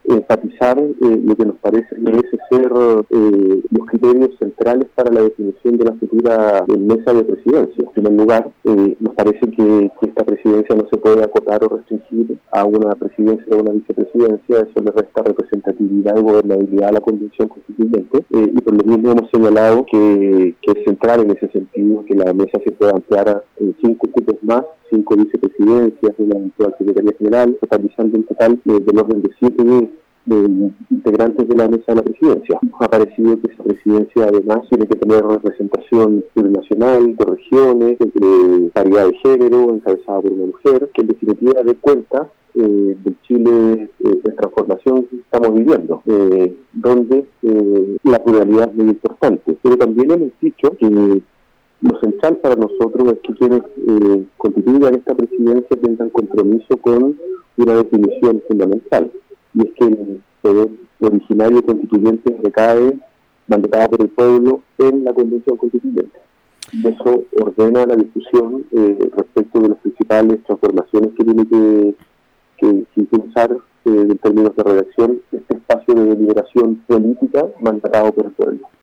enfatizar lo que nos parece que merece ser los criterios centrales para la definición de la futura mesa de presidencia. En primer lugar, nos parece que esta presidencia no se puede acotar o restringir a una presidencia o una vicepresidencia. Eso le resta representatividad y gobernabilidad a la Convención Constituyente, y por lo mismo hemos señalado que es central en ese sentido que la mesa se pueda ampliar a 5 cupos más, 5 vicepresidencias, una eventual secretaría general, totalizando un total del orden de 7 integrantes de la mesa de la presidencia. Nos ha parecido que esa presidencia además tiene que tener representación nacional, de regiones, de paridad de género, encabezada por una mujer, que en definitiva dé cuenta del Chile de transformación que estamos viviendo, donde la pluralidad es muy importante. Pero también hemos dicho que lo central para nosotros es que quienes constituyan esta presidencia tengan compromiso con una definición fundamental, y es que el poder originario constituyente recae, mandatado por el pueblo, en la Convención Constituyente. Y eso ordena la discusión respecto de las principales transformaciones que tiene que impulsar en términos de redacción este espacio de deliberación política mandatado por el pueblo.